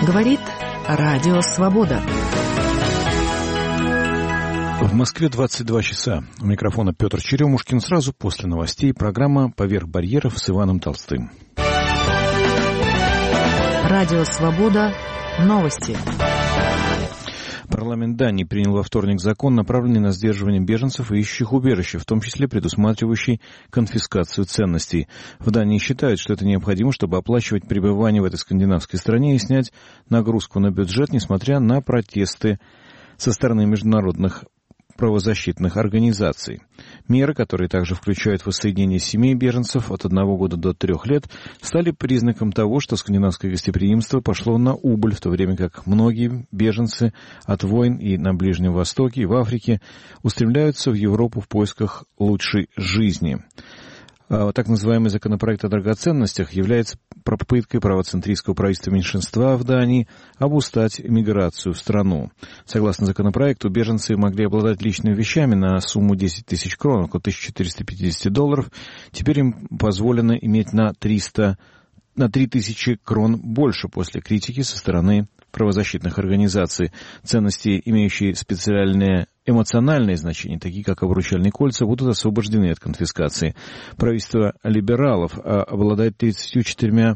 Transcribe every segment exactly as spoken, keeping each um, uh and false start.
Говорит Радио Свобода. В Москве двадцать два часа. У микрофона Петр Черемушкин. Сразу после новостей программа «Поверх барьеров» с Иваном Толстым. Радио Свобода. Новости. Парламент Дании принял во вторник закон, направленный на сдерживание беженцев и ищущих убежище, в том числе предусматривающий конфискацию ценностей. В Дании считают, что это необходимо, чтобы оплачивать пребывание в этой скандинавской стране и снять нагрузку на бюджет, несмотря на протесты со стороны международных правозащитных организаций. Меры, которые также включают воссоединение семей беженцев от одного года до трех лет, стали признаком того, что скандинавское гостеприимство пошло на убыль, в то время как многие беженцы от войн и на Ближнем Востоке, и в Африке устремляются в Европу в поисках лучшей жизни. Так называемый законопроект о драгоценностях является попыткой правоцентристского правительства меньшинства в Дании обустать миграцию в страну. Согласно законопроекту, беженцы могли обладать личными вещами на сумму десять тысяч крон, около тысяча четыреста пятьдесят долларов. Теперь им позволено иметь на триста, на три тысячи крон больше после критики со стороны правозащитных организаций. Ценности, имеющие специальное эмоциональное значение, такие как обручальные кольца, будут освобождены от конфискации. Правительство либералов обладает тридцатью четырьмя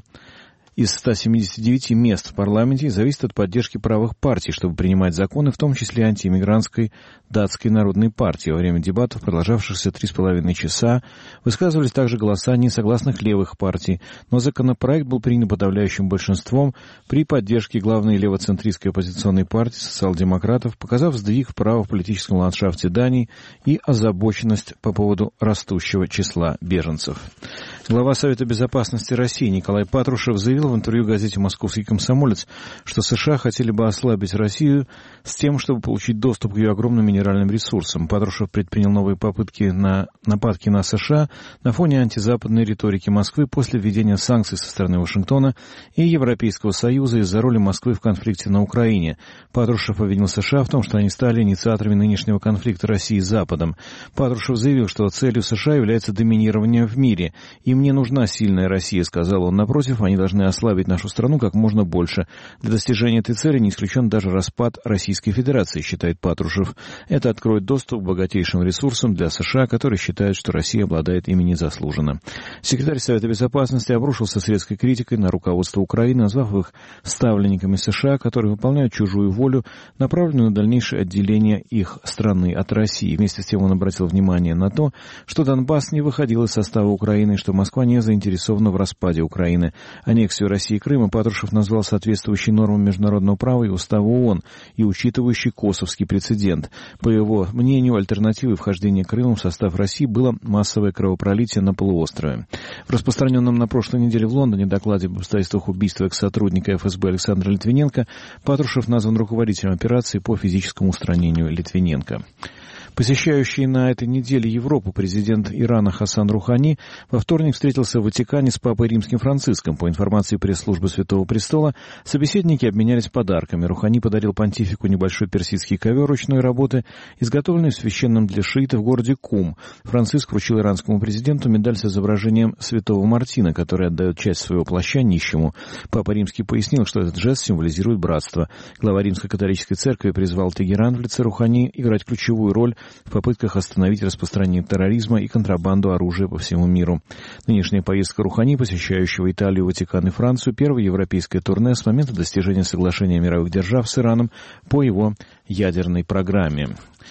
из ста семидесяти девяти мест в парламенте и зависит от поддержки правых партий, чтобы принимать законы, в том числе антииммигрантской датской народной партии. Во время дебатов, продолжавшихся три с половиной часа, высказывались также голоса несогласных левых партий, но законопроект был принят подавляющим большинством при поддержке главной левоцентристской оппозиционной партии социал-демократов, показав сдвиг вправо в политическом ландшафте Дании и озабоченность по поводу растущего числа беженцев. Глава Совета безопасности России Николай Патрушев заявил в интервью газете «Московский комсомолец», что США хотели бы ослабить Россию с тем, чтобы получить доступ к ее огромным минеральным ресурсам. Патрушев предпринял новые попытки на нападки на США на фоне антизападной риторики Москвы после введения санкций со стороны Вашингтона и Европейского Союза из-за роли Москвы в конфликте на Украине. Патрушев обвинил США в том, что они стали инициаторами нынешнего конфликта России с Западом. Патрушев заявил, что целью США является доминирование в мире. «Им не нужна сильная Россия», — сказал он. «Напротив, они должны ослабить нашу страну как можно больше. Для достижения этой цели не исключен даже распад Российской Федерации», считает Патрушев. Это откроет доступ к богатейшим ресурсам для США, которые считают, что Россия обладает ими незаслуженно. Секретарь Совета Безопасности обрушился с резкой критикой на руководство Украины, назвав их ставленниками США, которые выполняют чужую волю, направленную на дальнейшее отделение их страны от России. Вместе с тем он обратил внимание на то, что Донбасс не выходил из состава Украины, и что Москва не заинтересована в распаде Украины. Аннексию России и Крыма Патрушев назвал соответствующей нормам международного права и устава ООН и учитывающий косовский прецедент. По его мнению, альтернативой вхождения Крыма в состав России было массовое кровопролитие на полуострове. В распространенном на прошлой неделе в Лондоне докладе об обстоятельствах убийства экс-сотрудника эф эс бэ Александра Литвиненко Патрушев назван руководителем операции по физическому устранению Литвиненко. Посещающий на этой неделе Европу президент Ирана Хасан Рухани во вторник встретился в Ватикане с папой Римским Франциском. По информации пресс-службы Святого Престола, собеседники обменялись подарками. Рухани подарил понтифику небольшой персидский ковер ручной работы, изготовленный в священном для шиитов в городе Кум. Франциск вручил иранскому президенту медаль с изображением святого Мартина, который отдает часть своего плаща нищему. Папа Римский пояснил, что этот жест символизирует братство. Глава Римской католической церкви призвал Тегеран в лице Рухани играть ключевую роль в попытках остановить распространение терроризма и контрабанду оружия по всему миру. Нынешняя поездка Рухани, посещающего Италию, Ватикан и Францию, первое европейское турне с момента достижения соглашения мировых держав с Ираном по его ядерной программе.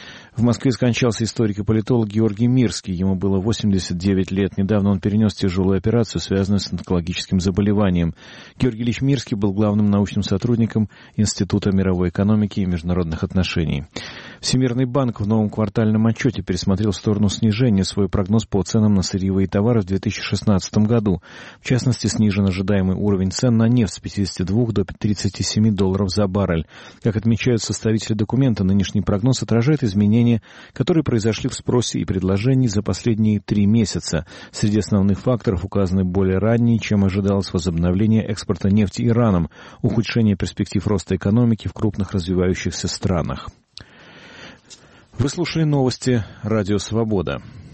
В Москве скончался историк и политолог Георгий Мирский. Ему было восемьдесят девять лет. Недавно он перенес тяжелую операцию, связанную с онкологическим заболеванием. Георгий Ильич Мирский был главным научным сотрудником Института мировой экономики и международных отношений. Всемирный банк в новом квартальном отчете пересмотрел в сторону снижения свой прогноз по ценам на сырьевые товары в две тысячи шестнадцатом году. В частности, снижен ожидаемый уровень цен на нефть с пятидесяти двух до тридцати семи долларов за баррель. Как отмечают составители документа, нынешний прогноз отражает изменения, которые произошли в спросе и предложении за последние три месяца. Среди основных факторов указаны более ранние, чем ожидалось, возобновление экспорта нефти Ираном, ухудшение перспектив роста экономики в крупных развивающихся странах. Вы слушали новости «Радио Свобода».